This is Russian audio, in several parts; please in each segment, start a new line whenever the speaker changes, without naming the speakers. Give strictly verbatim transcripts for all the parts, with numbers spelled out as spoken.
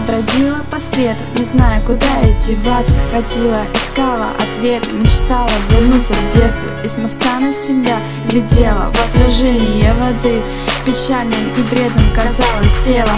бродила по свету, не зная, куда ей деваться. Ходила, искала ответы, мечтала вернуться в детство. И с моста на себя глядела в отражение воды. Печальным и бредным казалось тело,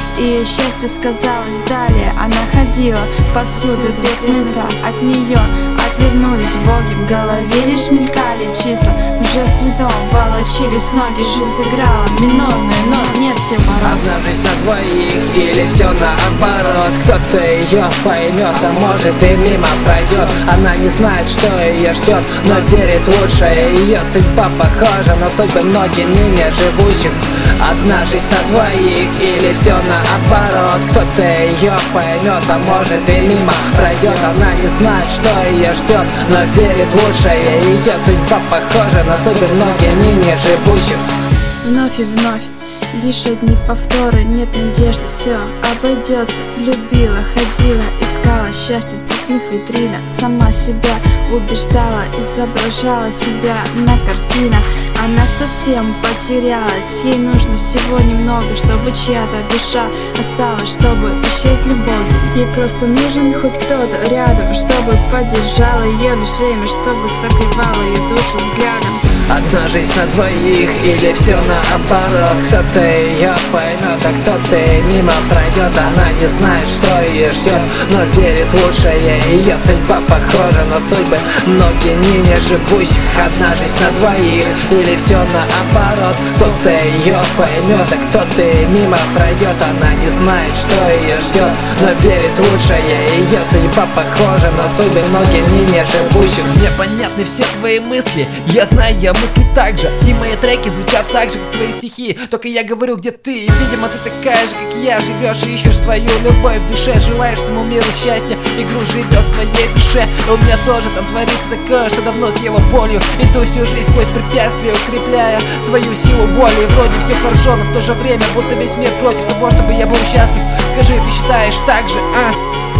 и счастье сказалось далее. Она ходила повсюду без смысла, от нее отвернулись боги. В голове лишь мелькали числа, уже с трудом волочились ноги. Жизнь сыграла минорную, но нет сил бороться.
Одна жизнь на двоих или все наоборот. Кто-то ее поймет, а может и мимо пройдет. Она не знает, что ее ждет, но верит в лучшее. Ее судьба похожа на судьбы многих ныне живущих. Одна жизнь на двоих или все наоборот. Кто-то ее поймет, а может и мимо пройдет. Она не знает, что ее ждет, но верит в лучшее. Ее судьба похожа на судьбы многих ныне живущих.
Вновь и вновь лишь одни повторы, нет надежды, все обойдется. Любила, ходила, искала счастье в цветных витринах. Сама себя убеждала, изображала себя на картинах. Она совсем потерялась, ей нужно всего немного, чтобы чья-то душа осталась, чтобы исчезли боги. Ей просто нужен хоть кто-то рядом, чтобы поддержала ее лишь время, чтобы согревала ее душу взглядом.
Одна жизнь на двоих или все наоборот. Кто-то ее поймет, а кто-то мимо пройдет. Она не знает, что ее ждет, но верит в лучшее. Ее судьба похожа на судьбы многих ныне живущих. Одна жизнь на двоих или все наоборот. Кто-то ее поймет, а кто-то мимо пройдет. Она не знает, что ее ждет, но верит в лучшее. Ее судьба похожа на судьбы многих ныне живущих.
Мне понятны все твои мысли, я знаю, я мысли так же. И мои треки звучат так же, как твои стихи. Только я говорю, где ты, и, видимо, ты такая же, как я. Живешь и ищешь свою любовь в душе, желаешь всему миру счастья, игру живешь в своей душе. И у меня тоже там творится такое, что давно с его болью иду всю жизнь сквозь препятствия, укрепляя свою силу воли. И вроде все хорошо, но в то же время будто весь мир против того, чтобы я был счастлив. Скажи, ты считаешь так же, а?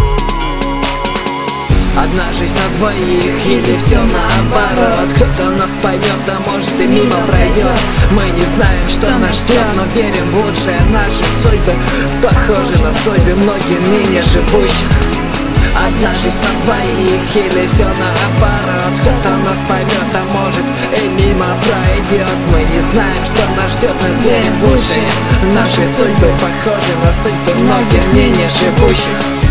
Одна жизнь на двоих или все наоборот. Кто-то нас поймет, а может и мимо пройдет. Мы не знаем, что нас ждет, но верим в лучшее. Наши судьбы похожи на судьбы многих ныне живущих. Одна жизнь на двоих или все наоборот. Кто-то нас поймет, а может и мимо пройдет. Мы не знаем, что нас ждет, но верим в лучшее. Наши судьбы похожи на судьбы многих ныне живущих.